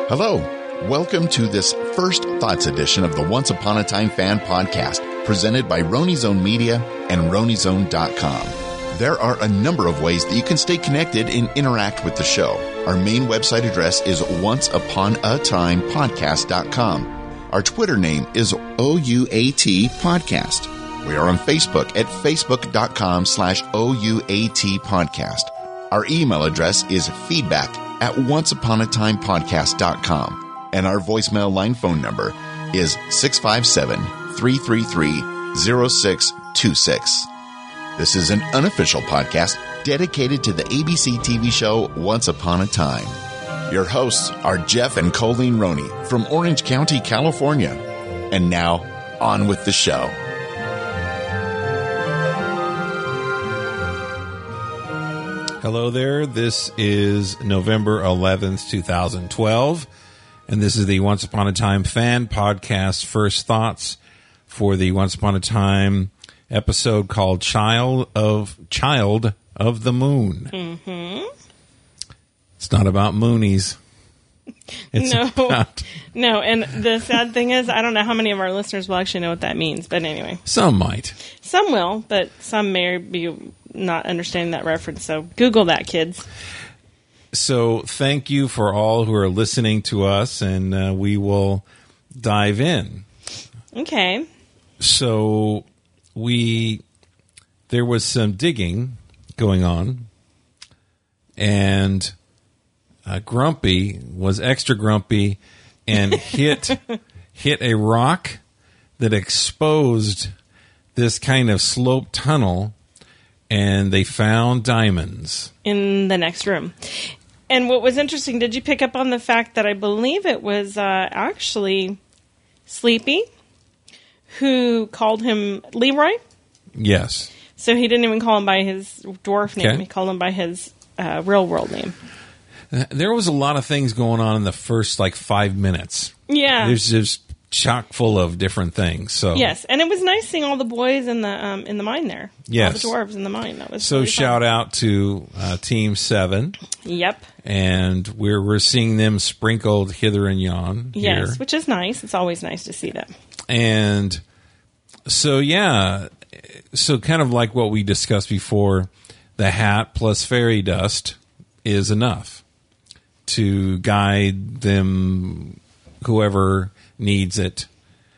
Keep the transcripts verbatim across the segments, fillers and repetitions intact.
Hello. Welcome to this First Thoughts edition of the Once Upon a Time Fan Podcast, presented by RoniZone Media and RoniZone dot com. There are a number of ways that you can stay connected and interact with the show. Our main website address is once upon a time podcast dot com. Our Twitter name is O U A T Podcast. We are on Facebook at facebook.com slash OUAT Podcast. Our email address is feedback at onceuponatimepodcast dot com. And our voicemail line phone number is six five seven, three three three, zero six two six. This is an unofficial podcast dedicated to the A B C T V show Once Upon a Time. Your hosts are Jeff and Colleen Roney from Orange County, California. And now, on with the show. Hello there. This is November eleventh, twenty twelve, and this is the Once Upon a Time Fan Podcast First Thoughts for the Once Upon a Time episode called Child of Child of the Moon. Mm-hmm. It's not about Moonies. It's no, about... no, and the sad thing is, I don't know how many of our listeners will actually know what that means, but anyway. Some might. Some will, but some may be not understanding that reference, so Google that, kids. So thank you for all who are listening to us, and uh, we will dive in. Okay. So we, there was some digging going on, and uh, Grumpy was extra grumpy and hit hit a rock that exposed this kind of slope tunnel, and they found diamonds in the next room. And what was interesting, did you pick up on the fact that I believe it was uh, actually Sleepy who called him Leroy? Yes. So he didn't even call him by his dwarf name. Okay. He called him by his uh, real world name. There was a lot of things going on in the first, like, five minutes. Yeah. There's just chock full of different things. So yes, and it was nice seeing all the boys in the um, in the mine there. Yes. All the dwarves in the mine. That was so really shout fun. out to uh, Team Seven. Yep. And we're we're seeing them sprinkled hither and yon. Yes, here. which is nice. It's always nice to see them. And so yeah, so kind of like what we discussed before, the hat plus fairy dust is enough to guide them, whoever needs it,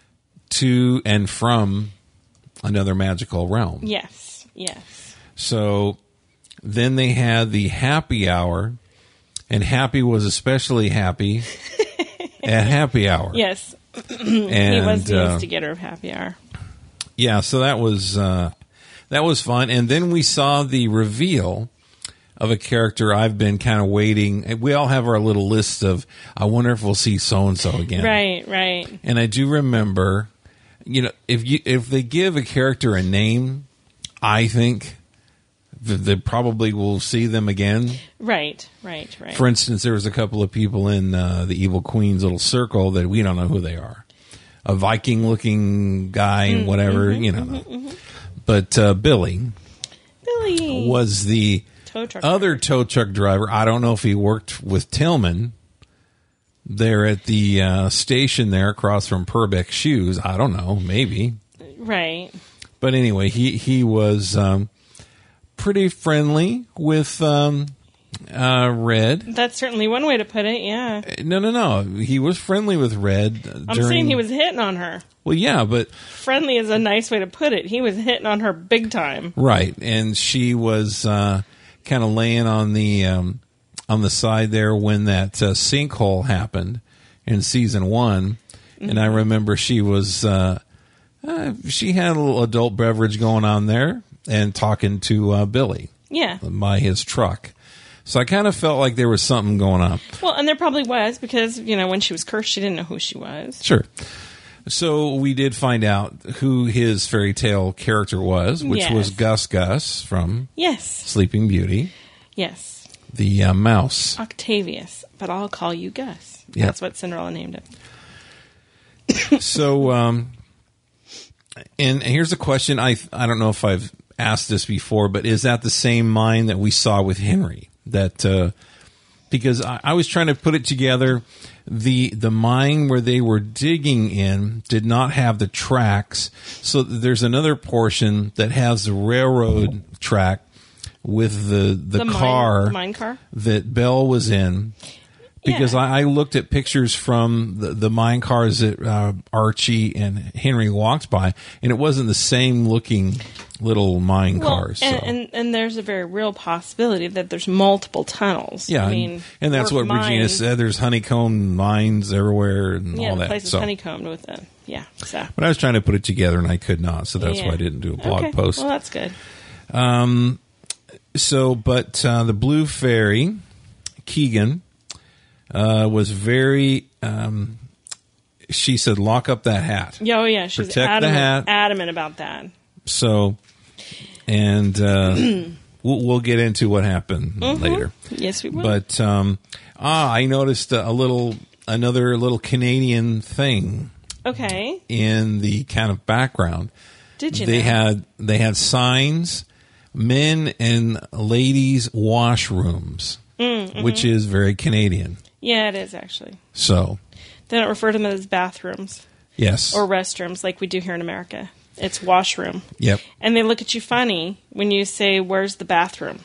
to and from another magical realm. Yes, yes. So then they had the happy hour, and Happy was especially happy at happy hour. Yes. And, he was the uh, instigator of happy hour. Yeah, so that was uh, that was fun. And then we saw the reveal of a character I've been kind of waiting. We all have our little list of, I wonder if we'll see so-and-so again. Right, right. And I do remember, you know, if you if they give a character a name, I think th- they probably will see them again. Right, right, right. For instance, there was a couple of people in uh, the Evil Queen's little circle that we don't know who they are. A Viking-looking guy, mm, whatever, mm-hmm, you know. Mm-hmm, mm-hmm. But uh, Billy, Billy was the tow truck other driver. tow truck driver. I don't know if he worked with Tillman there at the uh, station there across from Purbeck Shoes. I don't know, maybe. Right. But anyway, he, he was um, pretty friendly with um, uh, Red. That's certainly one way to put it, yeah. No, no, no. He was friendly with Red. I'm during, saying he was hitting on her. Well, yeah, but... Friendly is a nice way to put it. He was hitting on her big time. Right, and she was uh, kind of laying on the um, on the side there when that uh, sinkhole happened in season one, mm-hmm. and I remember she was uh, uh, she had a little adult beverage going on there and talking to uh, Billy, yeah, by his truck. So I kind of felt like there was something going on. Well, and there probably was because you know when she was cursed, she didn't know who she was. Sure. So we did find out who his fairy tale character was, which yes. was Gus Gus from yes. Sleeping Beauty. Yes. The uh, mouse. Octavius, but I'll call you Gus. Yep. That's what Cinderella named him. So, um, and here's a question. I I don't know if I've asked this before, but is that the same mine that we saw with Henry? That uh, because I, I was trying to put it together. The the mine where they were digging in did not have the tracks, so there's another portion that has the railroad track with the the, The mine- car the mine car? that Belle was in. Because Yeah. I, I looked at pictures from the, the mine cars that uh, Archie and Henry walked by, and it wasn't the same looking little mine Well, cars. and, so. and and there's a very real possibility that there's multiple tunnels. Yeah, I and- mean, and that's or what Regina mines. said. There's honeycomb mines everywhere and Yeah, all the that. place is So, honeycombed with it. Yeah, so. but I was trying to put it together and I could not, so that's Yeah. why I didn't do a blog Okay, post. Well, that's good. So, but uh, the Blue Fairy, Keegan, uh, was very. Um, she said, "Lock up that hat." Yeah, oh yeah, she's Protect the adamant, hat. adamant about that. So, and uh, we'll, we'll get into what happened later. Yes, we will. But um, ah, I noticed a little, another little Canadian thing okay, in the kind of background. did you? They know? had they had signs, men and ladies washrooms, Mm, which mm-hmm. is very Canadian. Yeah, it is actually. So They don't refer to them as bathrooms yes, or restrooms like we do here in America. It's washroom. yep. And they look at you funny when you say, "Where's the bathroom?"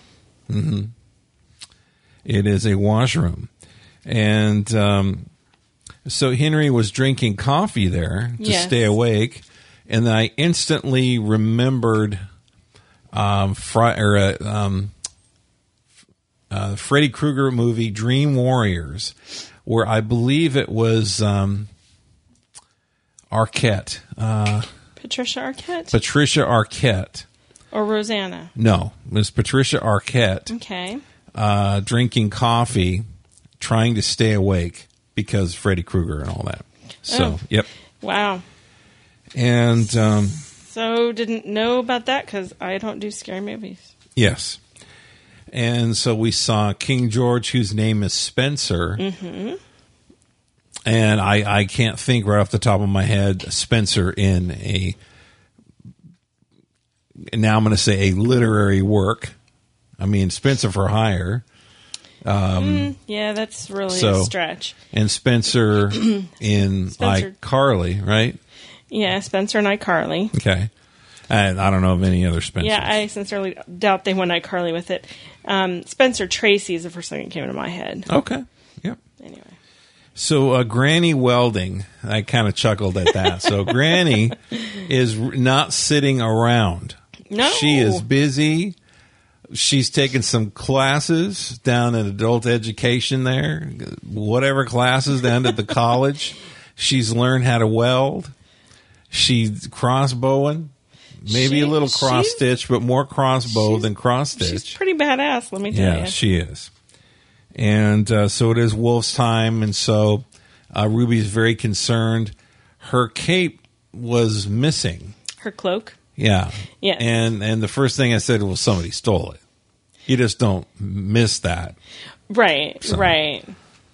It is a washroom. And um, so Henry was drinking coffee there to Yes. stay awake. And I instantly remembered um, Fri- or, uh, um, uh, Freddy Krueger movie Dream Warriors, where I believe it was um, Arquette, uh, Patricia Arquette Patricia Arquette. or Rosanna? No, it was Patricia Arquette. Okay. Uh, drinking coffee, trying to stay awake because Freddy Krueger and all that. So, Oh. yep. Wow. And um, So didn't know about that because I don't do scary movies. yes. And so we saw King George, whose name is Spencer. Mm-hmm. And I, I can't think right off the top of my head Spencer in a, now I'm going to say a literary work. I mean, Spencer for Hire. Mm, yeah, that's really so- a stretch. And Spencer in Spencer. iCarly, right? Yeah, Spencer and iCarly. Okay. And I don't know of any other Spencers. Yeah, I sincerely doubt they went iCarly with it. Um, Spencer Tracy is the first thing that came into my head. Okay. Yep. Anyway. So uh, Granny Welding, I kind of chuckled at that. So Granny is r- not sitting around. No. She is busy. She's taken some classes down in adult education there, whatever classes down at the college. She's learned how to weld. She's crossbowing. Maybe She- a little cross she's- stitch, but more crossbow she's- than cross She's stitch. pretty badass, let me tell Yeah, you. she is. And uh, so it is Wolf's time, and so uh, Ruby's very concerned. Her cape was missing. Her cloak. Yeah. Yes. And and the first thing I said, well, somebody stole it. You just don't miss that. Right, So- right.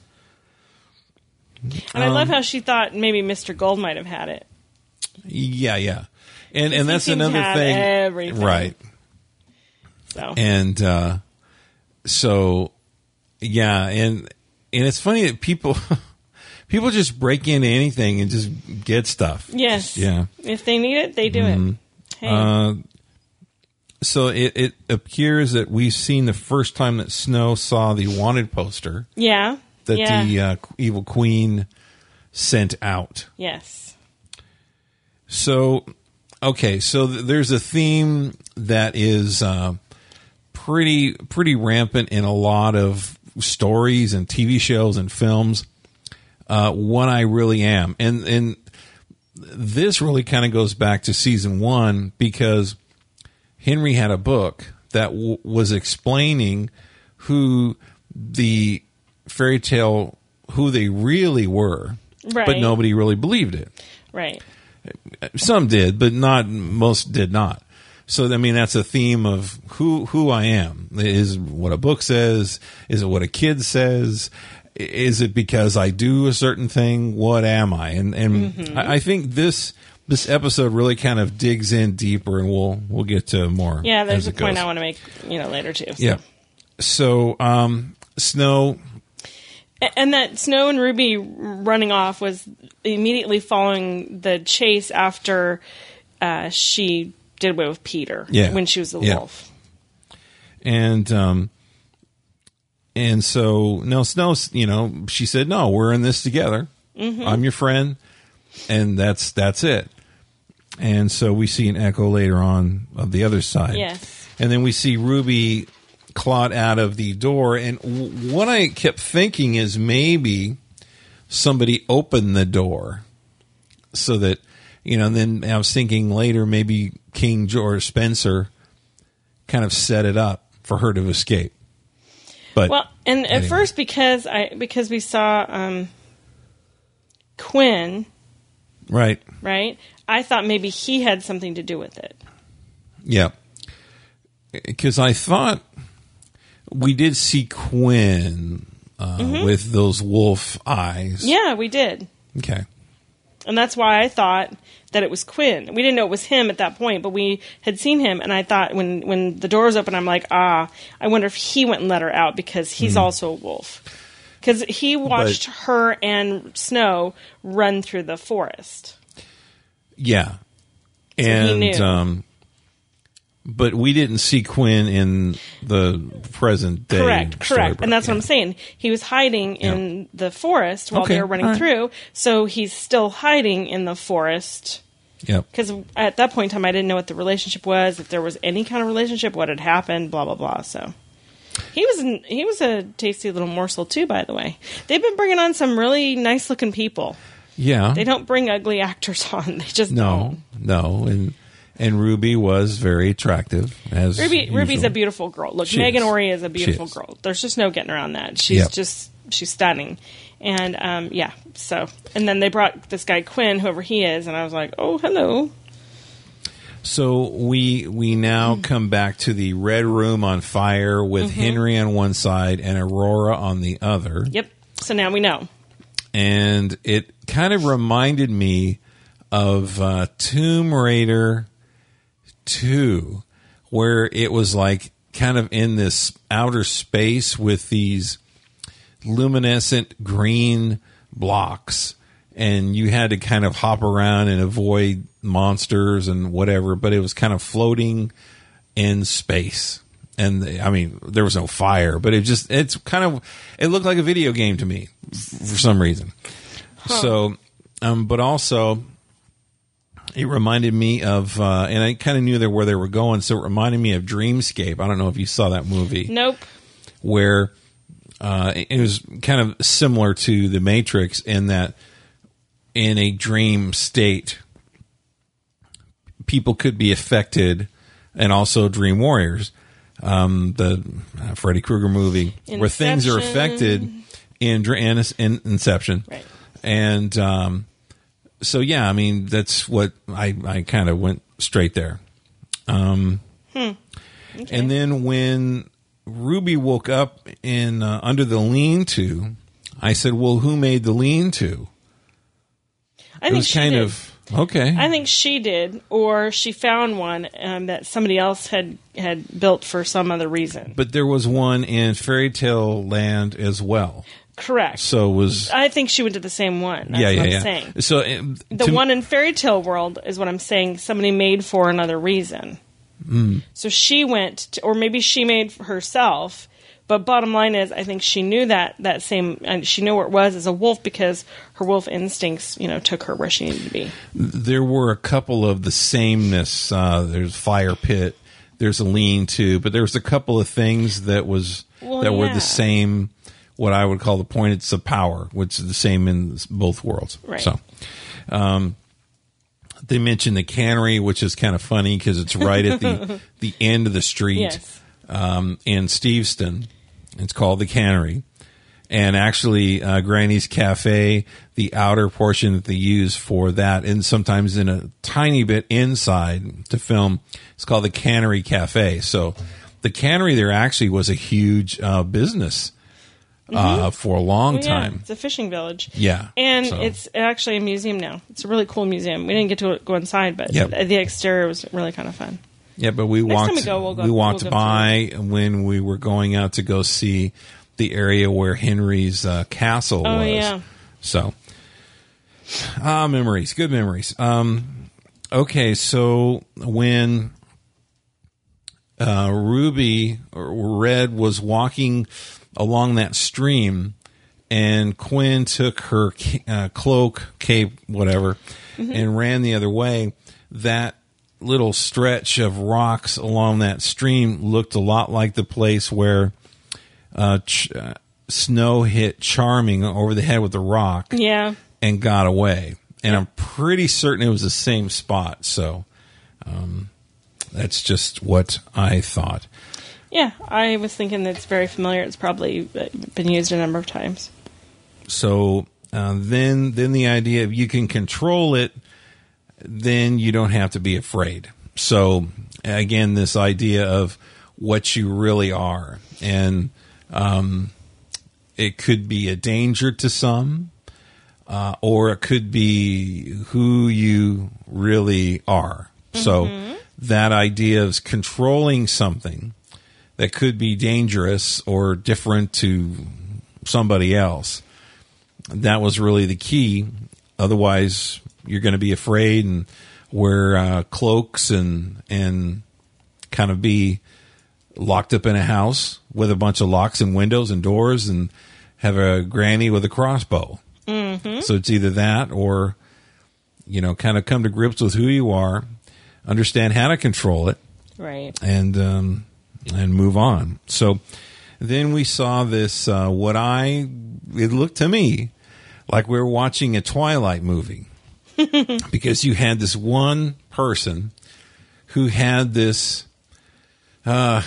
And I Um, love how she thought maybe Mister Gold might have had it. Yeah, yeah. And he and that's seemed to another have thing. everything. Right. So And uh, so, yeah, and and it's funny that people people just break into anything and just get stuff. yes, Yeah. If they need it, they do it. Hey, Uh, so it, it appears that we've seen the first time that Snow saw the wanted poster yeah, that yeah, the uh, evil queen sent out. yes, So, okay, so th- there's a theme that is uh, pretty pretty rampant in a lot of stories and T V shows and films. Uh, One I Really Am, and and this really kind of goes back to season one because Henry had a book that w- was explaining who the fairy tale, who they really were, right, but nobody really believed it. right, Some did, but not most did not. So I mean, that's a theme of who who I am. Is what a book says? Is it what a kid says? Is it because I do a certain thing? What am I? And and Mm-hmm. I, I think this this episode really kind of digs in deeper, and we'll we'll get to more. yeah. There's as a it point goes. I want to make, you know, later too. So. Yeah. So um, Snow And that Snow and Ruby running off was immediately following the chase after uh, she did away with Peter yeah. when she was the yeah. wolf. And um, and so no, Snow, you know, she said, "No, we're in this together. Mm-hmm. I'm your friend, and that's that's it." And so we see an echo later on of the other side. Yes. And then we see Ruby clawed out of the door, and w- what I kept thinking is maybe somebody opened the door so that, you know, and then I was thinking later maybe King George Spencer kind of set it up for her to escape. But well, and anyway. at first because I because we saw um, Quinn, right, right, I thought maybe he had something to do with it. Yeah, because I thought we did see Quinn uh, mm-hmm. with those wolf eyes. Yeah, we did. Okay. And that's why I thought that it was Quinn. We didn't know it was him at that point, but we had seen him, and I thought when, when the doors open, I'm like, ah, I wonder if he went and let her out because he's mm. also a wolf. Because he watched but, her and Snow run through the forest. Yeah. So and, he knew. Um, but we didn't see Quinn in the present day. Correct, correct. And that's yeah. what I'm saying. He was hiding in yeah. the forest while okay. they were running right. through, so he's still hiding in the forest. Yep. Because at that point in time, I didn't know what the relationship was, if there was any kind of relationship, what had happened, blah, blah, blah. So he was an, he was a tasty little morsel, too, by the way. They've been bringing on some really nice-looking people. Yeah. They don't bring ugly actors on. They just no, don't. No, and... And Ruby was very attractive. As Ruby, usual. Ruby's a beautiful girl. Look, she Megan is. Ory is a beautiful is. girl. There's just no getting around that. She's yep. just, she's stunning. And, um, yeah, so. And then they brought this guy Quinn, whoever he is, and I was like, oh, hello. So we we now mm-hmm. come back to the Red Room on fire with mm-hmm. Henry on one side and Aurora on the other. Yep. So now we know. And it kind of reminded me of uh, Tomb Raider two, where it was like kind of in this outer space with these luminescent green blocks, and you had to kind of hop around and avoid monsters and whatever, but it was kind of floating in space. And I mean, there was no fire, but it just, it's kind of, it looked like a video game to me for some reason. Huh. So, um, but also, it reminded me of, uh, and I kind of knew there where they were going, so it reminded me of Dreamscape. I don't know if you saw that movie. Nope. Where uh, it was kind of similar to The Matrix in that in a dream state, people could be affected, and also Dream Warriors, um, the uh, Freddy Krueger movie, Inception. Where things are affected in, in, in Inception. Right. And... Um, So, yeah, I mean, that's what I, I kind of went straight there. Um, hmm. Okay. And then when Ruby woke up in uh, under the lean-to, I said, well, who made the lean-to? I it think was she kind did. of, okay. I think she did, or she found one um, that somebody else had, had built for some other reason. But there was one in Fairy Tale Land as well. Correct. So was I think she went to the same one. That's yeah, yeah, what I'm yeah. saying. So um, the one in Fairy Tale World is what I'm saying. Somebody made for another reason. Mm. So she went, to, or maybe she made for herself. But bottom line is, I think she knew that that same, and she knew where it was as a wolf because her wolf instincts, you know, took her where she needed to be. There were a couple of the sameness. Uh, there's fire pit. There's a lean-to, but there was a couple of things that was well, that yeah. were the same. What I would call the points of power, which is the same in both worlds. Right. So, um, they mentioned the cannery, which is kind of funny because it's right at the the end of the street yes. um, in Steveston. It's called the Cannery, and actually, uh, Granny's Cafe, the outer portion that they use for that, and sometimes in a tiny bit inside to film, it's called the Cannery Cafe. So, the cannery there actually was a huge uh, business. Uh, mm-hmm. For a long well, yeah, time. It's a fishing village. Yeah. And so. It's actually a museum now. It's a really cool museum. We didn't get to go inside, but yep. the exterior was really kind of fun. Yeah, but we Next walked time we go, we'll go, we walked we'll go by when we were going out to go see the area where Henry's uh, castle Oh, was. yeah. So, ah, memories, good memories. Um, okay, so when uh, Ruby or Red was walking along that stream, and Quinn took her uh, cloak, cape, whatever, mm-hmm. and ran the other way, that little stretch of rocks along that stream looked a lot like the place where uh, Ch- uh, Snow hit Charming over the head with the rock Yeah. and got away. And I'm pretty certain it was the same spot. So um, that's just what I thought. Yeah, I was thinking it's very familiar. It's probably been used a number of times. So uh, then, then the idea of you can control it, then you don't have to be afraid. So again, this idea of what you really are, and um, it could be a danger to some, uh, or it could be who you really are. Mm-hmm. So that idea of controlling something that could be dangerous or different to somebody else, that was really the key. Otherwise, you're going to be afraid and wear uh, cloaks and and kind of be locked up in a house with a bunch of locks and windows and doors and have a granny with a crossbow. Mm-hmm. So it's either that or, you know, kind of come to grips with who you are, understand how to control it, right, and um, and move on. So then we saw this, uh, what I, it looked to me like we were watching a Twilight movie. Because you had this one person who had this uh,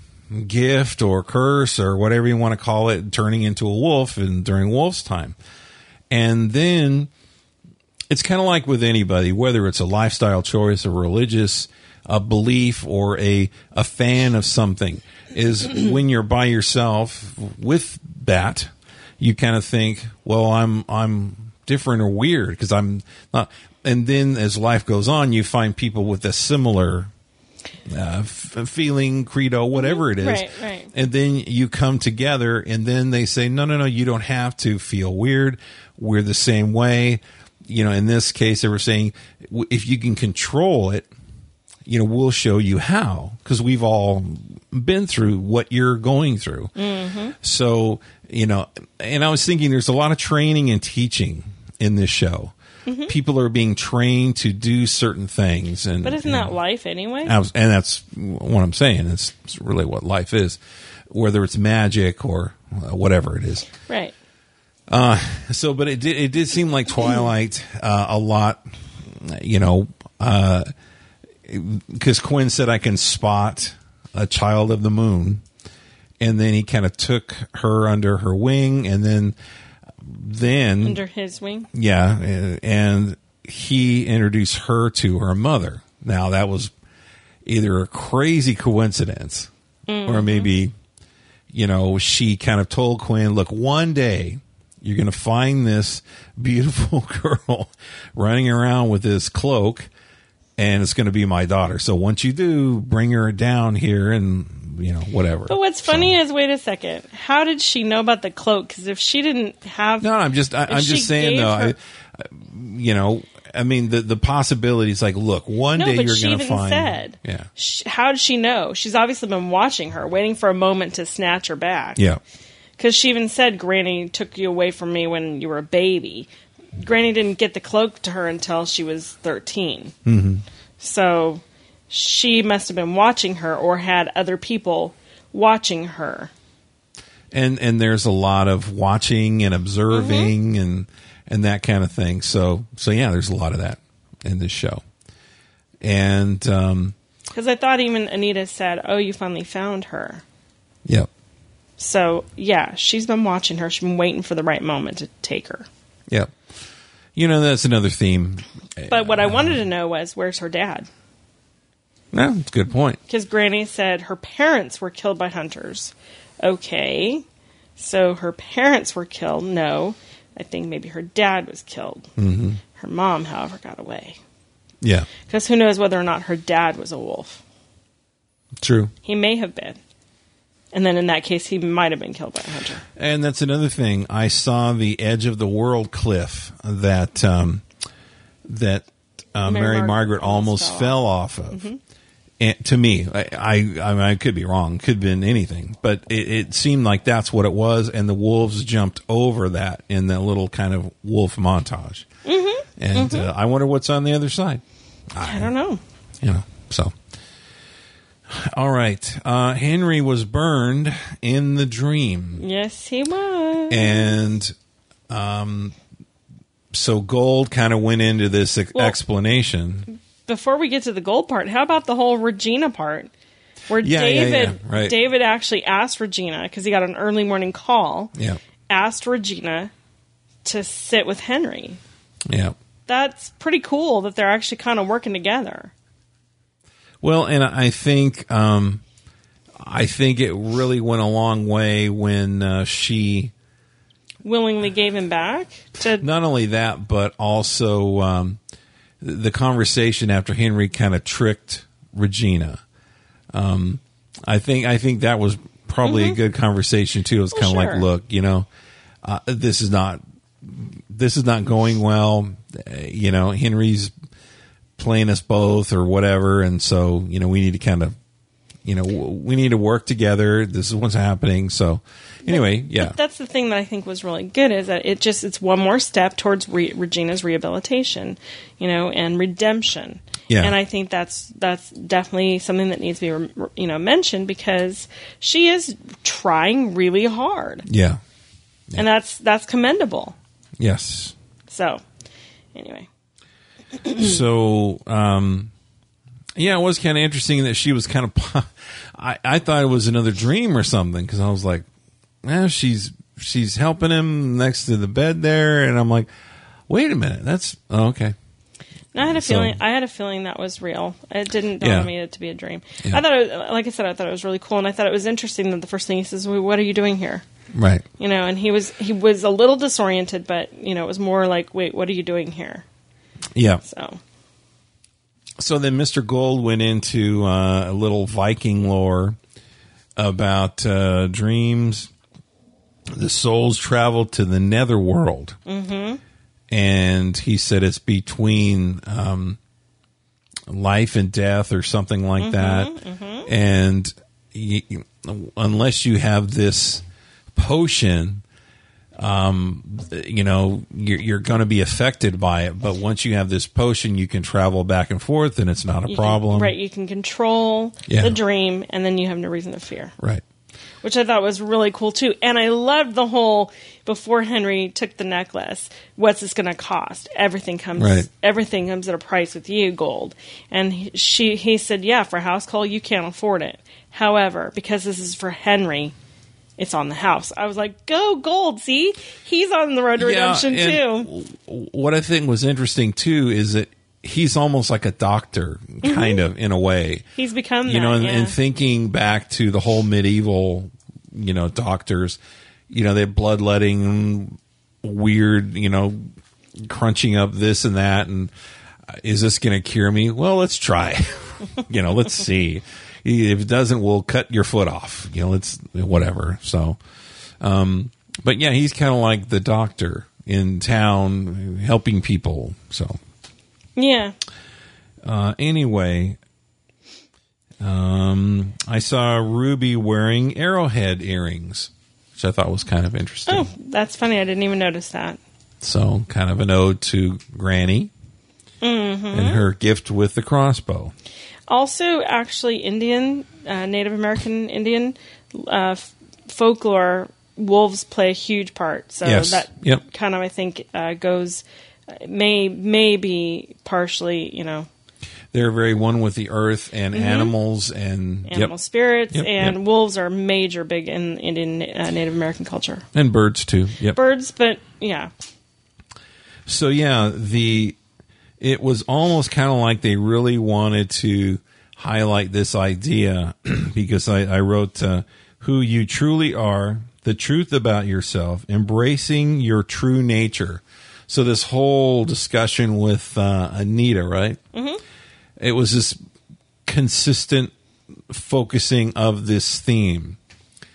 gift or curse or whatever you want to call it, turning into a wolf and during wolf's time. And then it's kind of like with anybody, whether it's a lifestyle choice, a religious a belief, or a, a fan of something, is when you're by yourself with that, you kind of think, well, I'm I'm different or weird because I'm not. And then as life goes on, you find people with a similar uh, f- feeling, credo, whatever it is. Right, right. And then you come together, and then they say, no, no, no, you don't have to feel weird. We're the same way. You know, in this case, they were saying, if you can control it, you know, we'll show you how, because we've all been through what you're going through. Mm-hmm. So, you know, and I was thinking there's a lot of training and teaching in this show. Mm-hmm. People are being trained to do certain things. And, but isn't and, that life anyway? And that's what I'm saying. It's really what life is, whether it's magic or whatever it is. Right. Uh, so, but it did, it did seem like Twilight uh, a lot, you know, uh, because Quinn said, I can spot a child of the moon. And then he kind of took her under her wing, and then then under his wing. Yeah. And he introduced her to her mother. Now, that was either a crazy coincidence mm-hmm. or maybe, you know, she kind of told Quinn, look, one day you're going to find this beautiful girl running around with this cloak, and it's going to be my daughter. So once you do, bring her down here and, you know, whatever. But what's funny so, is, wait a second, how did she know about the cloak? Because if she didn't have... No, I'm just, I, I'm just saying, though, her, I, you know, I mean, the, the possibilities, like, look, one no, day but you're she going to even find... said, yeah. She, how did she know? She's obviously been watching her, waiting for a moment to snatch her back. Yeah. Because she even said, Granny took you away from me when you were a baby. Granny didn't get the cloak to her until she was thirteen. Mm-hmm. So she must have been watching her or had other people watching her. And and there's a lot of watching and observing mm-hmm. and and that kind of thing. So so yeah, there's a lot of that in this show. And um, because I thought even Anita said, "Oh, you finally found her." Yep. So yeah, she's been watching her. She's been waiting for the right moment to take her. Yep. You know, that's another theme. But what I wanted to know was, where's her dad? No, that's a good point. Because Granny said her parents were killed by hunters. Okay. So her parents were killed. No. I think maybe her dad was killed. Mm-hmm. Her mom, however, got away. Yeah. Because who knows whether or not her dad was a wolf. True. He may have been. And then in that case, he might have been killed by a hunter. And that's another thing. I saw the Edge of the World cliff that um, that uh, Mary, Mary Margaret, Margaret almost fell, fell off of. Mm-hmm. And to me, I, I, I, mean, I could be wrong. Could have been anything. But it, it seemed like that's what it was. And the wolves jumped over that in that little kind of wolf montage. Mm-hmm. And mm-hmm. Uh, I wonder what's on the other side. I, I don't know. You know, so. All right. Uh, Henry was burned in the dream. Yes, he was. And um, so Gold kind of went into this ex- well, explanation. Before we get to the Gold part, how about the whole Regina part? Where yeah, David yeah, yeah. Right. David actually asked Regina, because he got an early morning call, yeah. asked Regina to sit with Henry. Yeah. That's pretty cool that they're actually kind of working together. Well, and I think um, I think it really went a long way when uh, she willingly gave him back. To not only that, but also um, the conversation after Henry kind of tricked Regina. Um, I think I think that was probably mm-hmm. a good conversation too. It was kind of well, sure. like, look, you know, uh, this is not this is not going well. Uh, you know, Henry's playing us both or whatever, and so you know we need to kind of you know we need to work together. This is what's happening. So anyway, but, yeah, but that's the thing that I think was really good, is that it just it's one more step towards re- Regina's rehabilitation, you know, and redemption. Yeah. And I think that's that's definitely something that needs to be you know mentioned, because she is trying really hard. Yeah, yeah. And that's that's commendable. Yes. So anyway. So, um, yeah, it was kind of interesting that she was kind of. I, I thought it was another dream or something, because I was like, "Eh, she's she's helping him next to the bed there," and I'm like, "Wait a minute, that's oh, okay." I had a So- feeling. I had a feeling that was real. It didn't dawn Yeah. on me to be a dream. Yeah. I thought, it, like I said, I thought it was really cool, and I thought it was interesting that the first thing he says, well, "What are you doing here?" Right. You know, and he was he was a little disoriented, but you know, it was more like, "Wait, what are you doing here?" Yeah. So. So then Mister Gold went into uh, a little Viking lore about uh, dreams. The souls travel to the netherworld. Mm-hmm. And he said it's between um, life and death or something like mm-hmm, that. Mm-hmm. And you, unless you have this potion, um, you know, you're, you're going to be affected by it. But once you have this potion, you can travel back and forth, and it's not a You problem. Can, right, you can control Yeah. the dream, and then you have no reason to fear. Right. Which I thought was really cool, too. And I loved the whole, before Henry took the necklace, what's this going to cost? Everything comes Right. everything comes at a price with you, Gold. And he, she, he said, yeah, for house call, you can't afford it. However, because this is for Henry, it's on the house. I was like, go Gold, see? He's on the road to redemption, and too. What I think was interesting, too, is that he's almost like a doctor, kind Mm-hmm. of, in a way. He's become You that, know, and, yeah. and thinking back to the whole medieval, you know, doctors, you know, they're bloodletting, weird, you know, crunching up this and that. And uh, is this going to cure me? Well, let's try. you know, let's see. If it doesn't, we'll cut your foot off. You know, let's, whatever. So, um, but yeah, he's kind of like the doctor in town helping people. So, Yeah. uh, anyway, um, I saw Ruby wearing arrowhead earrings, which I thought was kind of interesting. Oh, that's funny. I didn't even notice that. So, kind of an ode to Granny Mm-hmm. and her gift with the crossbow. Also, actually, Indian, uh, Native American Indian uh, f- folklore, wolves play a huge part. So Yes. that Yep. kind of, I think, uh, goes may may be partially, you know, They're very one with the earth and animals and animal yep. spirits, Yep, and yep. wolves are major big in Indian uh, Native American culture. and birds too. Yep. Birds, but yeah, So yeah, the it was almost kind of like they really wanted to highlight this idea because I, I wrote uh, who you truly are, the truth about yourself, embracing your true nature. So this whole discussion with uh, Anita, right? Mm-hmm. It was this consistent focusing of this theme.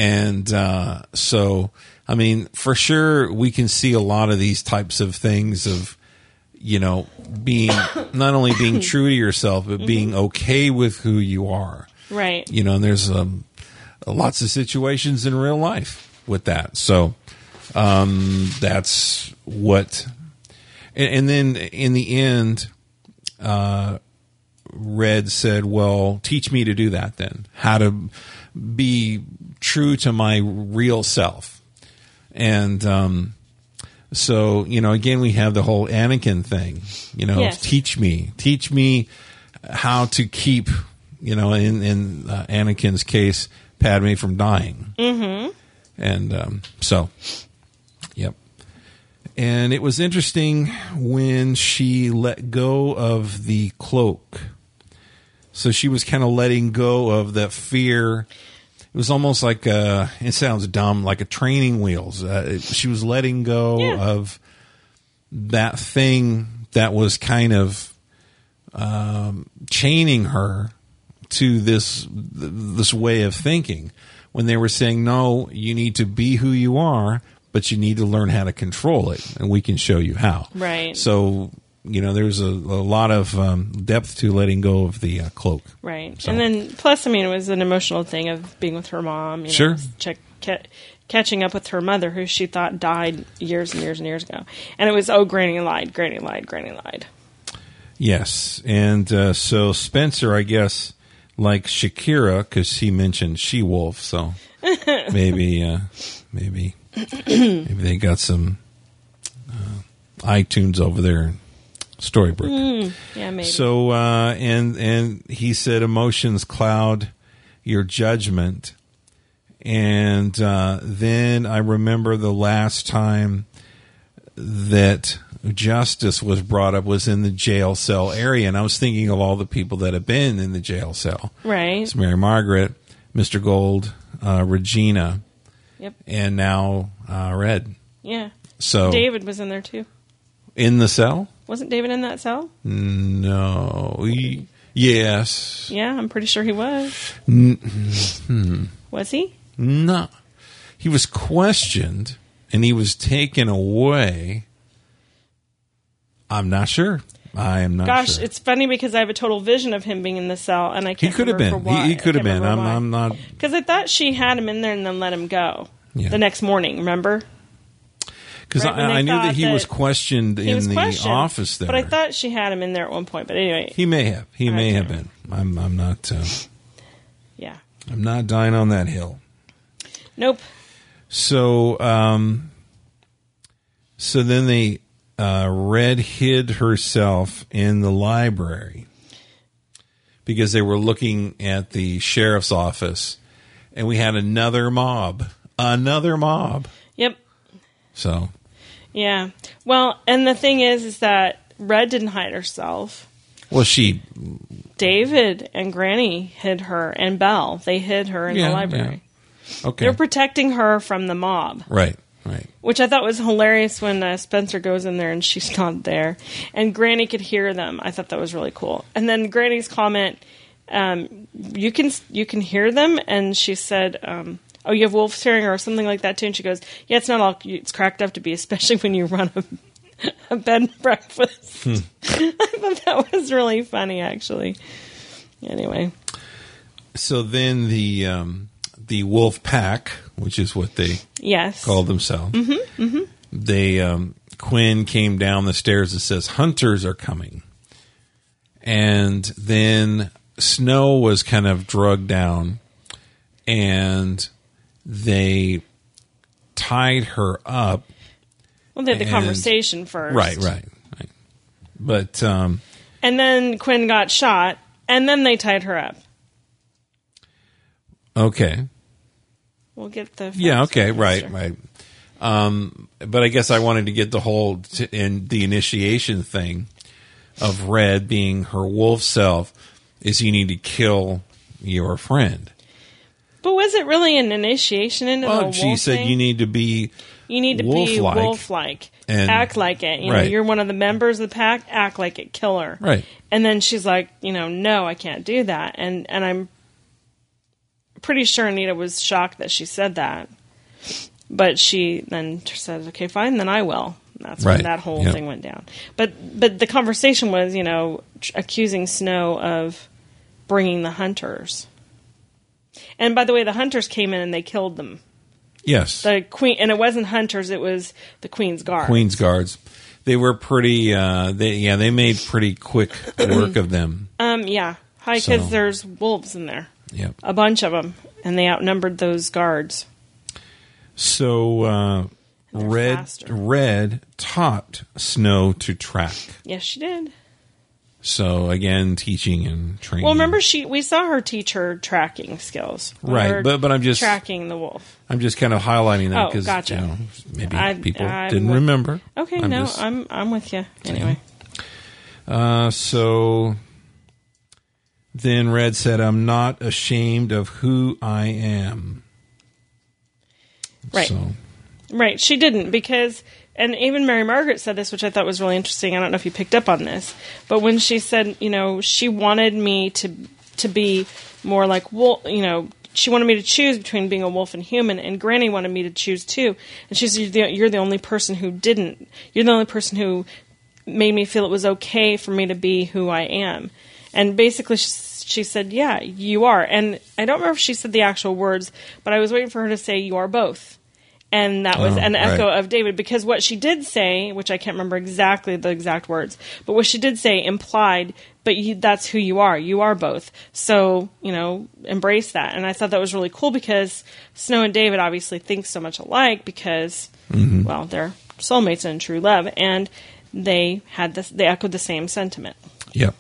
And uh, so, I mean, for sure, we can see a lot of these types of things of, you know, being not only being true to yourself, but being okay with who you are. Right. You know, and there's um, lots of situations in real life with that. So um, that's what. And, and then in the end, uh, Red said, well, teach me to do that then. How to be true to my real self. And um, so, you know, again, we have the whole Anakin thing. You know, yes. teach me. Teach me how to keep, you know, in, in uh, Anakin's case, Padme from dying. Mm-hmm. And um, so, yep. And it was interesting when she let go of the cloak. So she was kind of letting go of that fear. It was almost like a, it sounds dumb, like a training wheels. Uh, she was letting go yeah. of that thing that was kind of um, chaining her to this this way of thinking. When they were saying, no, you need to be who you are, but you need to learn how to control it, and we can show you how. Right. So, you know, there's a, a lot of um, depth to letting go of the uh, cloak. Right. So. And then, plus, I mean, it was an emotional thing of being with her mom. You know, sure. Check, ca- catching up with her mother, who she thought died years and years and years ago. And it was, oh, Granny lied, Granny lied, Granny lied. Yes. And uh, so Spencer, I guess, like Shakira, because he mentioned She-Wolf, so maybe, uh, maybe, maybe they got some uh, iTunes over there. Storybrooke. Mm, yeah, maybe. So, uh, and and he said emotions cloud your judgment. And uh, then I remember the last time that justice was brought up was in the jail cell area. And I was thinking of all the people that have been in the jail cell. Right. It's Mary Margaret, Mister Gold, uh, Regina, yep. and now uh, Red. Yeah. So David was in there, too. In the cell? Wasn't David in that cell? No. He, yes. Yeah, I'm pretty sure he was. Hmm. Was he? No. He was questioned and he was taken away. I'm not sure. I am not Gosh, sure. it's funny because I have a total vision of him being in the cell, and I He can't could have remember been. for why. He, he could have been. I'm, I'm not. Because I thought she had him in there and then let him go Yeah. the next morning, remember? Because Right, when I, they I knew that thought he that was questioned He in was the questioned, office there. But I thought she had him in there at one point. But anyway. he may have. He I may can't have been. I'm. I'm not. Uh, Yeah. I'm not dying on that hill. Nope. So, um, so then they uh, Red hid herself in the library because they were looking at the sheriff's office, and we had another mob, another mob. Yep. So, Yeah. Well, and the thing is, is that Red didn't hide herself. well, she, David and Granny hid her, and Belle. They hid her in Yeah, the library. okay, They're protecting her from the mob. right, right. Which I thought was hilarious when uh, Spencer goes in there and she's not there. And Granny could hear them. I thought that was really cool. And then Granny's comment, um, you can you can hear them? And she said, um, oh, you have wolves hearing or something like that too? And she goes, yeah, it's not all it's cracked up to be, especially when you run a, a bed and breakfast. Hmm. I thought that was really funny, actually. Anyway. So then the um, the Wolf Pack, which is what they Yes. called themselves, Mm-hmm, mm-hmm. they um, Quinn came down the stairs and says, "Hunters are coming," and then Snow was kind of drugged down, and they tied her up. Well, they had the And- conversation first. Right, right, right. But um, And then Quinn got shot, and then they tied her up. okay, We'll get the... yeah, okay, facts right, after. right. Um, but I guess I wanted to get the whole t- in the initiation thing of Red being her wolf self is you need to kill your friend. But was it really an initiation into the Well, wolf she said thing? you need to be You need to wolf-like be wolf-like. and- Act like it. You know, right. you're one of the members of the pack. Act like it. Kill her. right. And then she's like, you know, no, I can't do that. And and I'm pretty sure Anita was shocked that she said that. But she then said, okay, fine, then I will. And that's right. when that whole yep. thing went down. But but the conversation was, you know, tr- accusing Snow of bringing the hunters. And by the way, the hunters came in and they killed them. Yes. The queen, and it wasn't hunters, it was the Queen's Guard. Queen's Guards. They were pretty, uh, they, yeah, they made pretty quick work of them. Um, yeah. Hi, because So. there's wolves in there. Yep. A bunch of them. And they outnumbered those guards. So, uh, Red, faster. Red taught Snow to track. Yes, she did. So, again, teaching and training. Well, remember, she we saw her teach her tracking skills. Right, Her but- but I'm just- tracking the wolf. I'm just kind of highlighting that Oh, because gotcha. you know, maybe I- people I'm didn't with- remember. Okay, I'm no, just- I'm I'm with you. Anyway, Uh, so then Red said, "I'm not ashamed of who I am." Right. So, right? She didn't because, and even Mary Margaret said this, which I thought was really interesting. I don't know if you picked up on this, but when she said, you know, she wanted me to to be more like wolf, you know. She wanted me to choose between being a wolf and human, and Granny wanted me to choose too. And she said, "You're the, you're the only person who didn't. You're the only person who made me feel it was okay for me to be who I am." And basically, she, she said, "Yeah, you are." And I don't remember if she said the actual words, but I was waiting for her to say, "You are both." And that was Oh, an echo right. of David, because what she did say, which I can't remember exactly the exact words, but what she did say implied, but you, that's who you are. You are both. So, you know, embrace that. And I thought that was really cool because Snow and David obviously think so much alike because, Mm-hmm. well, they're soulmates in true love, and they had this, they echoed the same sentiment. yep.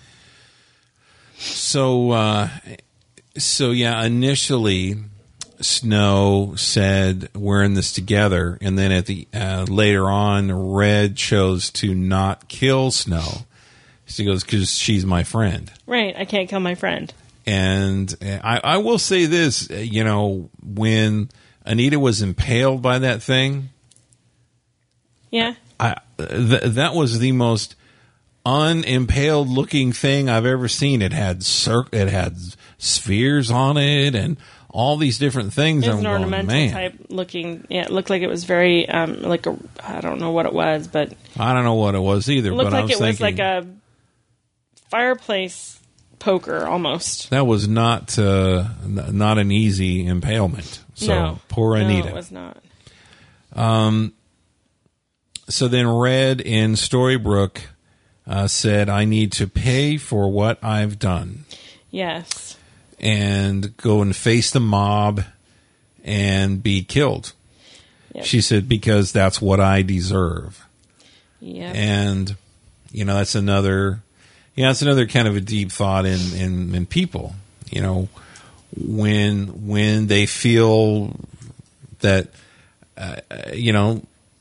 So, uh, so yeah, initially, Snow said, "We're in this together," and then at the uh, later on, Red chose to not kill Snow. She goes, "Because she's my friend." Right. I can't kill my friend. And I, I will say this, you know, when Anita was impaled by that thing, Yeah. I, th- that was the most unimpaled looking thing I've ever seen. It had cir- it had spheres on it and all these different things. It was I'm an going, ornamental man, type looking. Yeah, it looked like it was very um, like a. I don't know what it was, but it I don't know what it was either. looked but I like was it was thinking, like a fireplace poker almost. that was not uh, n- not an easy impalement. So no, poor Anita. No, it was not. So then Red in Storybrooke uh, said, "I need to pay for what I've done Yes. and go and face the mob and be killed." Yep. She said, "Because that's what I deserve." Yep. And, you know, that's another, you know, that's another kind of a deep thought in, in, in people, you know, when, when they feel that, uh, you know,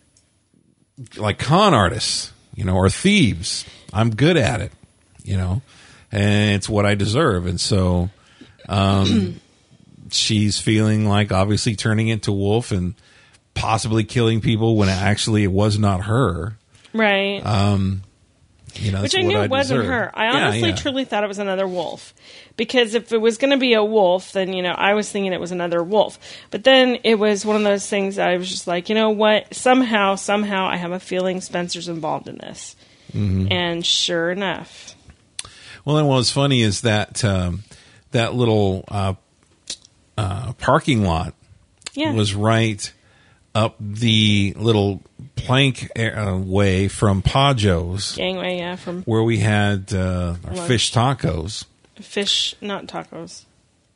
like con artists, you know, or thieves, I'm good at it, you know, and it's what I deserve. And so, um, she's feeling like obviously turning into wolf and possibly killing people when actually it was not her. Right. You know, Which that's I knew what it wasn't deserve. her. I Yeah, honestly yeah. truly thought it was another wolf. Because if it was going to be a wolf, then, you know, I was thinking it was another wolf. But then it was one of those things that I was just like, you know what? Somehow, somehow I have a feeling Spencer's involved in this. Mm-hmm. And sure enough. Well, and what's funny is that um, that little uh, uh, parking lot Yeah. was right up the little plank uh, way from Pa Joe's, Gangway, yeah, from where we had uh, our Lunch. fish tacos. fish, not tacos.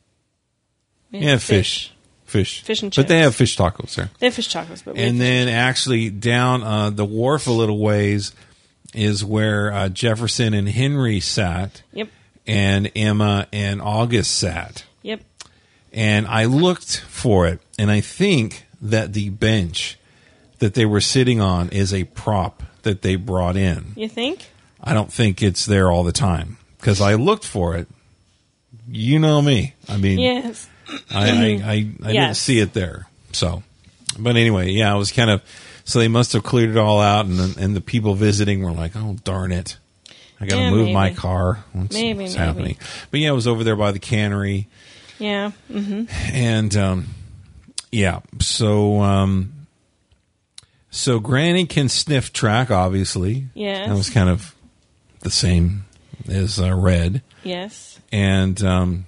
Yeah, fish. Fish. Fish and But they chips. have fish tacos there. They have fish tacos, but we And had then actually down uh, the wharf a little ways is where uh, Jefferson and Henry sat, Yep. and Emma and August sat. Yep. And I looked for it, and I think that the bench that they were sitting on is a prop that they brought in. You think? I don't think it's there all the time because I looked for it. You know me. I mean, Yes. I, I, I, I didn't Yes. see it there. So, but anyway, yeah, it was kind of, so they must have cleared it all out, and the, and the people visiting were like, oh, darn it. I got to Yeah, move my maybe. car. What's, Maybe, what's maybe. happening? But yeah, it was over there by the cannery. Yeah. Mm-hmm. And um, yeah, so um, so Granny can sniff track. Obviously, Yes. that was kind of the same as uh, Red. Yes. And um,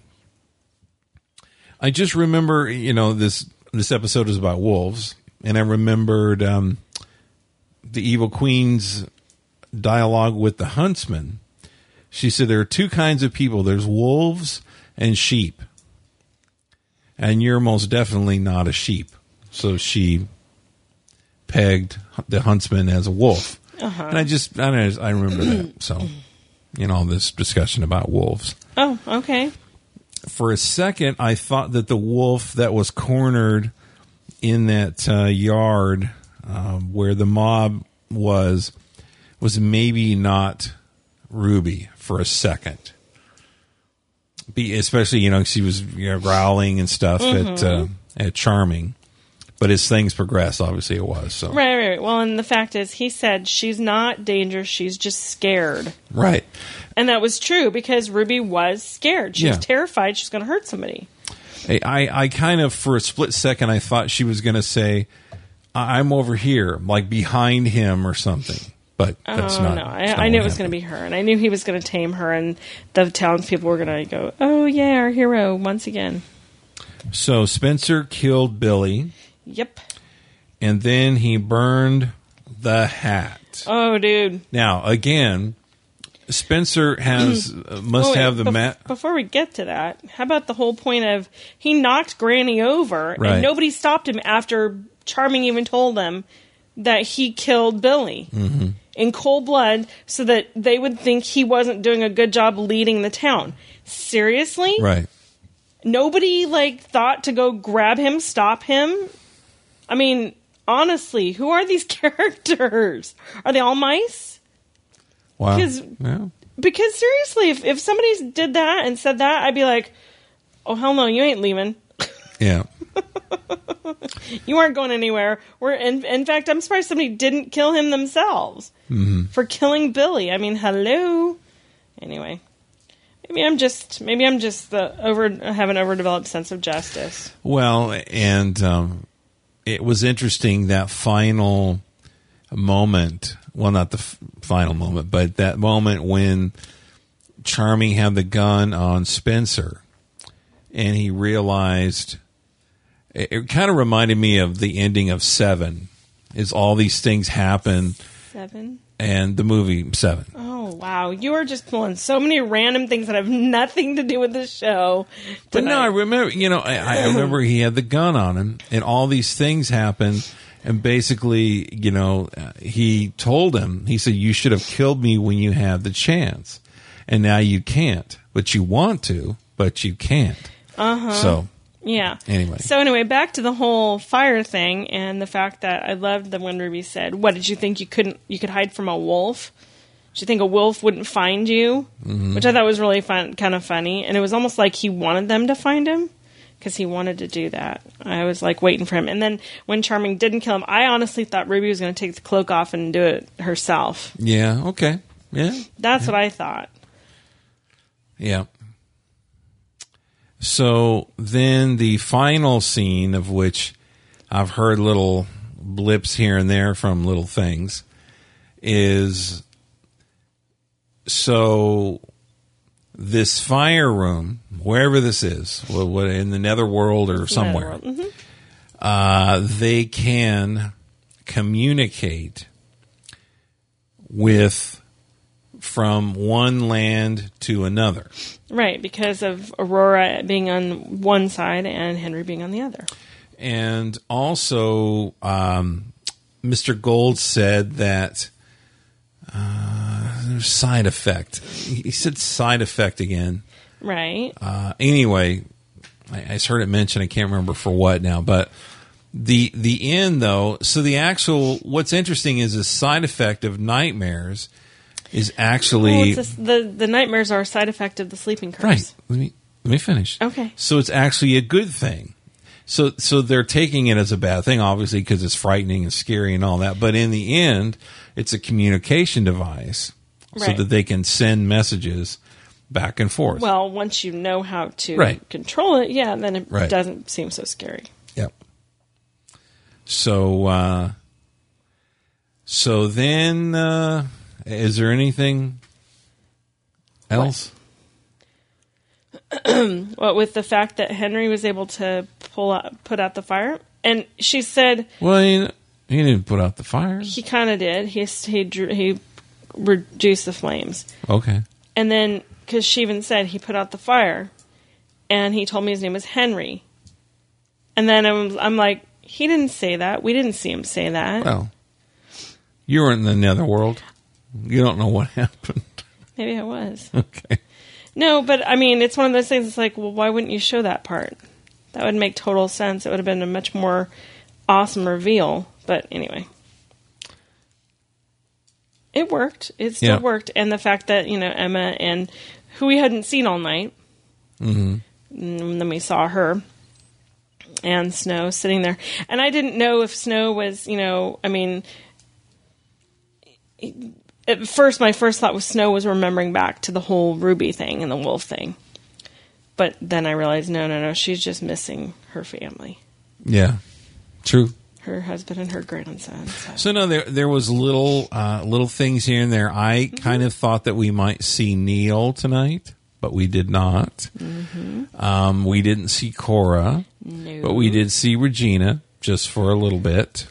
I just remember, you know, this this episode is about wolves, and I remembered um, the Evil Queen's dialogue with the huntsman. She said there are two kinds of people. There's wolves and sheep. And you're most definitely not a sheep. So she pegged the huntsman as a wolf. Uh-huh. And I just, I, don't know, I remember that. So, you know, this discussion about wolves. Oh, okay. For a second, I thought that the wolf that was cornered in that uh, yard uh, where the mob was, was maybe not Ruby for a second. Be, especially, you know, she was, you know, growling and stuff mm-hmm. at uh, at Charming. But as things progress, obviously it was. So Right, right, right. Well, and the fact is, he said she's not dangerous, she's just scared. Right. And that was true because Ruby was scared. She yeah. was terrified she's going to hurt somebody. I, I kind of, for a split second, I thought she was going to say, I'm over here, like behind him or something. But that's oh, not. no. That's I, not I knew it was happened. going to be her. And I knew he was going to tame her. And the townspeople were going to go, oh, yeah, our hero once again. So Spencer killed Billy. Yep. And then he burned the hat. Oh, dude. Now, again, Spencer has uh, must oh, wait, have the bef- mat. Before we get to that, how about the whole point of he knocked Granny over Right. and nobody stopped him after Charming even told them that he killed Billy mm-hmm. in cold blood so that they would think he wasn't doing a good job leading the town. Seriously? Right. Nobody, like, thought to go grab him, stop him? I mean, honestly, who are these characters? Are they all mice? Wow. Because, yeah. because seriously, if, if somebody did that and said that, I'd be like, oh, hell no, you ain't leaving. Yeah. You aren't going anywhere. We're in, in fact, I'm surprised somebody didn't kill him themselves mm-hmm. for killing Billy. I mean, hello. Anyway, maybe I'm just maybe I'm just the over have an overdeveloped sense of justice. Well, and um, it was interesting that final moment. Well, not the f- final moment, but that moment when Charming had the gun on Spencer, and he realized. It, it kind of reminded me of the ending of Seven. Is all these things happen? Seven. And the movie Seven. Oh, wow. You are just pulling so many random things that have nothing to do with the show. But no, I remember, you know, I, I remember he had the gun on him, and all these things happened, and basically, you know, he told him, he said, you should have killed me when you had the chance, and now you can't, but you want to, but you can't. Uh-huh. So... Yeah. Anyway. So anyway, back to the whole fire thing and the fact that I loved that when Ruby said, "What did you think you couldn't you could hide from a wolf? Did you think a wolf wouldn't find you?" Mm-hmm. Which I thought was really fun, kind of funny, and it was almost like he wanted them to find him because he wanted to do that. I was like waiting for him, and then when Charming didn't kill him, I honestly thought Ruby was going to take the cloak off and do it herself. Yeah. Okay. Yeah. That's yeah. what I thought. Yeah. So then the final scene, of which I've heard little blips here and there from little things, is so this fire room, wherever this is, what, in the netherworld or somewhere, Netherworld. Mm-hmm. uh, they can communicate with from one land to another. Right, because of Aurora being on one side and Henry being on the other. And also, um, Mister Gold said that uh, there's side effect. He said side effect again. Right. Uh, anyway, I, I just heard it mentioned. I can't remember for what now, but the the end though. So the actual what's interesting is the side effect of nightmares is actually well, it's a, the the nightmares are a side effect of the sleeping curse. right. Let me let me finish. Okay. So it's actually a good thing. So so they're taking it as a bad thing, obviously, because it's frightening and scary and all that. But in the end, it's a communication device, so right. that they can send messages back and forth. Well, once you know how to Right. control it, yeah, then it Right. doesn't seem so scary. Yep. So, uh, so then, uh, is there anything else? Well, with the fact that Henry was able to pull out, put out the fire, and she said Well, he, he didn't put out the fires. he kind of did. He he drew, he reduced the flames, Okay. and then because she even said he put out the fire, and he told me his name was Henry, and then I'm, I'm like, he didn't say that. We didn't see him say that. Well, you were in the netherworld. You don't know what happened. Maybe I was. Okay. No, but I mean, it's one of those things. It's like, well, why wouldn't you show that part? That would make total sense. It would have been a much more awesome reveal. But anyway, it worked. It still Yeah. worked. And the fact that, you know, Emma and who we hadn't seen all night, Mm-hmm. and then we saw her and Snow sitting there. And I didn't know if Snow was, you know, I mean, at first, my first thought was Snow was remembering back to the whole Ruby thing and the wolf thing. But then I realized, no, no, no, she's just missing her family, Yeah. True. her husband and her grandson. So. So no, there there was little uh, little things here and there. I Mm-hmm. kind of thought that we might see Neil tonight, but we did not. Mm-hmm. Um, we didn't see Cora, No. but we did see Regina just for a little bit,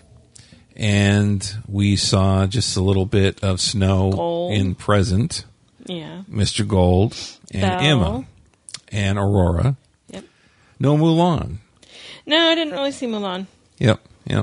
and we saw just a little bit of Snow Gold. in present, Yeah. Mister Gold, and Belle. Emma, and Aurora. Yep. No Mulan. No, I didn't really see Mulan. Yep, yep.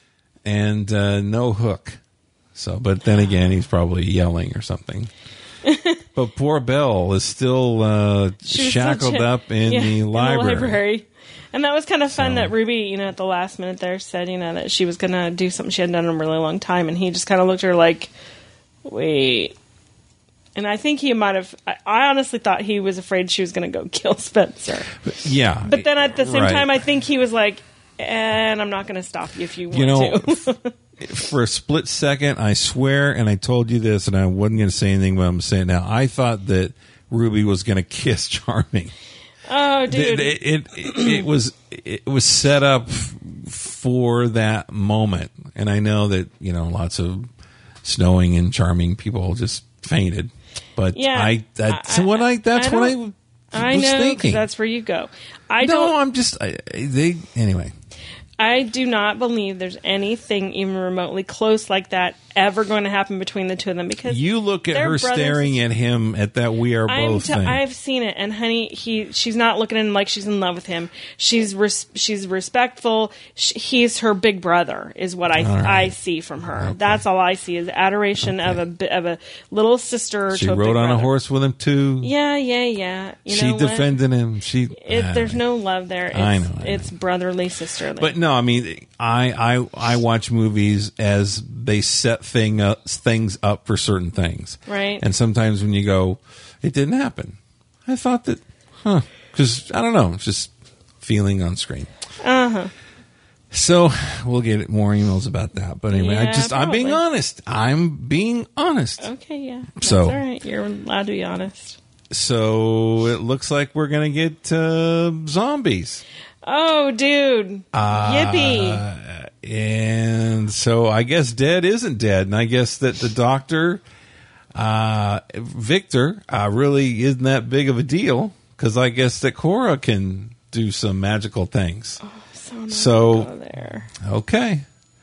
And uh, no Hook. So, but then again, he's probably yelling or something. But poor Belle is still uh, She was shackled such a- up in, yeah, the, library. library. And that was kind of fun So- that Ruby, you know, at the last minute there said, you know, that she was going to do something she hadn't done in a really long time. And he just kind of looked at her like, wait. And I think he might have, I, I honestly thought he was afraid she was going to go kill Spencer. Yeah. But then at the same right. time, I think he was like, and I'm not going to stop you if you want You know, to. for a split second, I swear, and I told you this, and I wasn't going to say anything, but I'm saying now, I thought that Ruby was going to kiss Charming. Oh, dude. It, it, it, it was it was set up for that moment, and I know that you know lots of snowing and Charming people just fainted, but Yeah, I that's I- what I that's I what I don't- was I know, 'cause thinking. that's where you go. I no, don't. I'm just I, they anyway. I do not believe there's anything even remotely close like that ever going to happen between the two of them because You look at they're her brothers. staring at him at that "we are I'm both" t- thing. I've seen it, and honey, he she's not looking at him like she's in love with him. She's res- she's respectful. Sh he's her big brother, is what I All right. I see from her. That's all I see is adoration of a bi- of a little sister. she to a rode big on a brother. horse with him too. Yeah, yeah, yeah. You she know what? defended him. She It, ah, there's no love there. It's, I know, I know. It's brotherly, sisterly. But no, I mean, I I I watch movies as they set thing up, things up for certain things, Right. And sometimes when you go, it didn't happen. I thought that, huh? Because I don't know, it's just feeling on screen. uh huh. So we'll get more emails about that. But anyway, I Yeah, just I'm being probably. honest. I'm being honest. Okay, yeah. That's So- all right. You're allowed to be honest. So it looks like we're gonna get uh, zombies. Oh, dude. Uh, Yippee. And so I guess dead isn't dead. And I guess that the doctor, uh, Victor, uh, really isn't that big of a deal because I guess that Cora can do some magical things. So, not So- go there. Okay.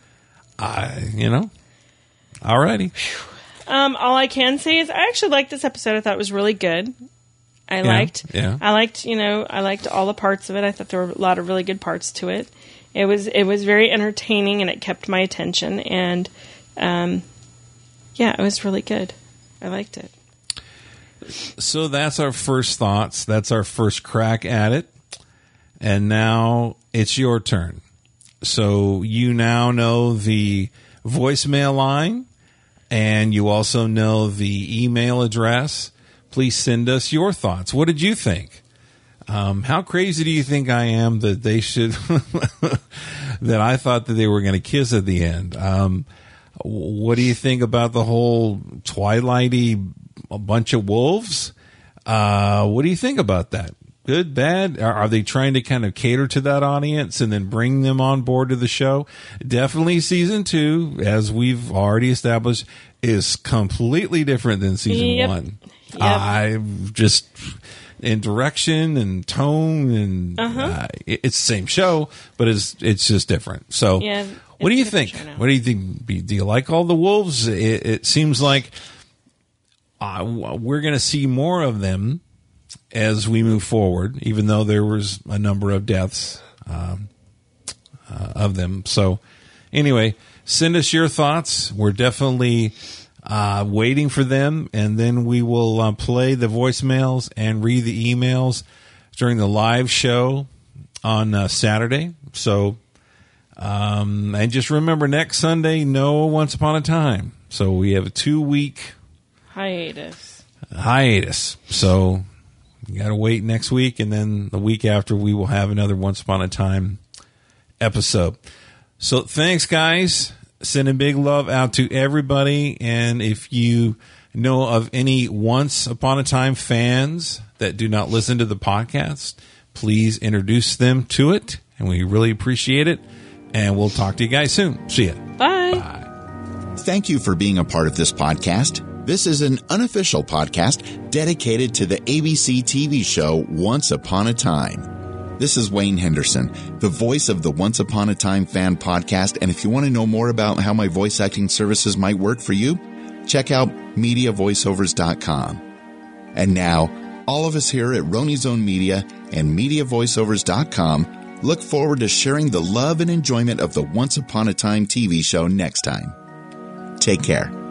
I, you know, alrighty. Um, all I can say is I actually liked this episode. I thought it was really good. I Yeah, liked, yeah. I liked, you know, I liked all the parts of it. I thought there were a lot of really good parts to it. It was, it was very entertaining and it kept my attention. And, um, yeah, it was really good. I liked it. So that's our first thoughts. That's our first crack at it. And now it's your turn. So you now know the voicemail line and you also know the email address. Please send us your thoughts. What did you think? Um, how crazy do you think I am that they should, that I thought that they were going to kiss at the end? Um, what do you think about the whole Twilighty, a bunch of wolves? Uh, what do you think about that? Good, bad? Are, are they trying to kind of cater to that audience and then bring them on board to the show? Definitely season two, as we've already established, is completely different than season Yep. one. Yep. I just, in direction and tone, and Uh-huh. uh, it, it's the same show, but it's it's just different. So, Yeah, what do it's you a different think? show now. What do you think? Do you like all the wolves? It, it seems like uh, we're going to see more of them as we move forward, even though there was a number of deaths um, uh, of them. So, anyway, send us your thoughts. We're definitely uh, waiting for them, and then we will uh, play the voicemails and read the emails during the live show on uh, Saturday. So, um, and just remember, next Sunday, no Once Upon a Time. So we have a two-week Hiatus. hiatus. So you got to wait next week, and then the week after we will have another Once Upon a Time episode. So thanks, guys. Sending big love out to everybody. And if you know of any Once Upon a Time fans that do not listen to the podcast, please introduce them to it. And we really appreciate it. And we'll talk to you guys soon. See ya. Bye. Bye. Thank you for being a part of this podcast. This is an unofficial podcast dedicated to the A B C T V show Once Upon a Time. This is Wayne Henderson, the voice of the Once Upon a Time fan podcast. And if you want to know more about how my voice acting services might work for you, check out media voiceovers dot com. And now, all of us here at Roni Zone Media and media voiceovers dot com look forward to sharing the love and enjoyment of the Once Upon a Time T V show next time. Take care.